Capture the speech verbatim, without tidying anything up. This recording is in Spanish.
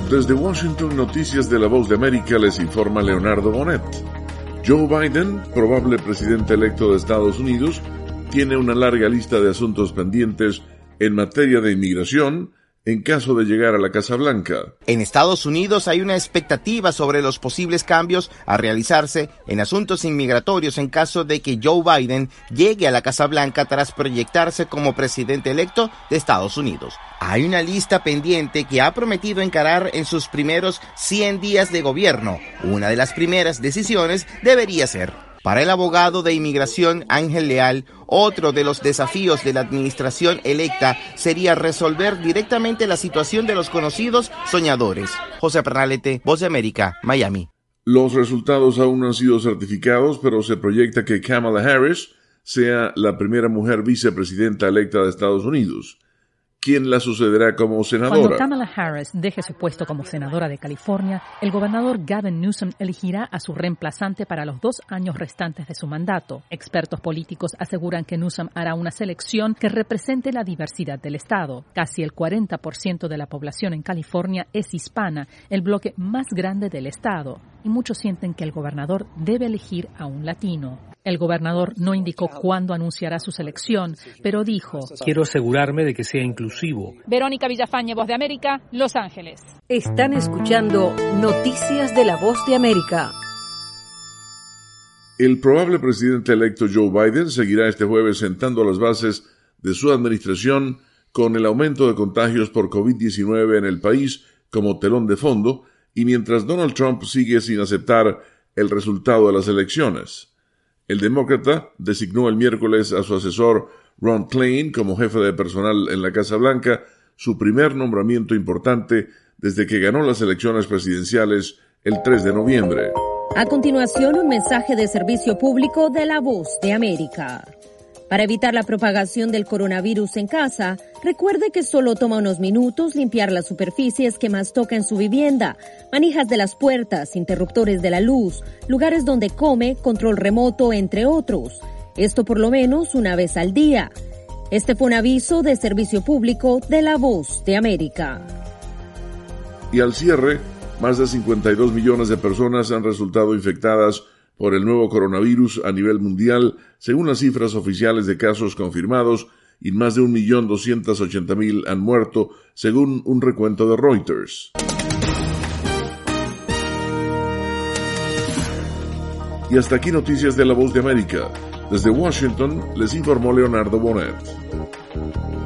Desde Washington, Noticias de la Voz de América, les informa Leonardo Bonet. Joe Biden, probable presidente electo de Estados Unidos, tiene una larga lista de asuntos pendientes en materia de inmigración en caso de llegar a la Casa Blanca. En Estados Unidos hay una expectativa sobre los posibles cambios a realizarse en asuntos inmigratorios en caso de que Joe Biden llegue a la Casa Blanca tras proyectarse como presidente electo de Estados Unidos. Hay una lista pendiente que ha prometido encarar en sus primeros cien días de gobierno. Una de las primeras decisiones debería ser: para el abogado de inmigración Ángel Leal, otro de los desafíos de la administración electa sería resolver directamente la situación de los conocidos soñadores. José Pernalete, Voz de América, Miami. Los resultados aún no han sido certificados, pero se proyecta que Kamala Harris sea la primera mujer vicepresidenta electa de Estados Unidos. ¿Quién la sucederá como senadora? Cuando Kamala Harris deje su puesto como senadora de California, el gobernador Gavin Newsom elegirá a su reemplazante para los dos años restantes de su mandato. Expertos políticos aseguran que Newsom hará una selección que represente la diversidad del estado. Casi el cuarenta por ciento de la población en California es hispana, el bloque más grande del estado, y muchos sienten que el gobernador debe elegir a un latino. El gobernador no indicó cuándo anunciará su selección, pero dijo: quiero asegurarme de que sea inclusivo. Verónica Villafañe, Voz de América, Los Ángeles. Están escuchando Noticias de la Voz de América. El probable presidente electo Joe Biden seguirá este jueves sentando las bases de su administración con el aumento de contagios por covid diecinueve en el país como telón de fondo, y mientras Donald Trump sigue sin aceptar el resultado de las elecciones. El demócrata designó el miércoles a su asesor Ron Klain como jefe de personal en la Casa Blanca, su primer nombramiento importante desde que ganó las elecciones presidenciales el tres de noviembre. A continuación, un mensaje de servicio público de la Voz de América. Para evitar la propagación del coronavirus en casa, recuerde que solo toma unos minutos limpiar las superficies que más toca en su vivienda, manijas de las puertas, interruptores de la luz, lugares donde come, control remoto, entre otros. Esto por lo menos una vez al día. Este fue un aviso de servicio público de la Voz de América. Y al cierre, más de cincuenta y dos millones de personas han resultado infectadas por el nuevo coronavirus a nivel mundial, según las cifras oficiales de casos confirmados, y más de un millón doscientos ochenta mil han muerto, según un recuento de Reuters. Y hasta aquí Noticias de la Voz de América. Desde Washington les informó Leonardo Bonet.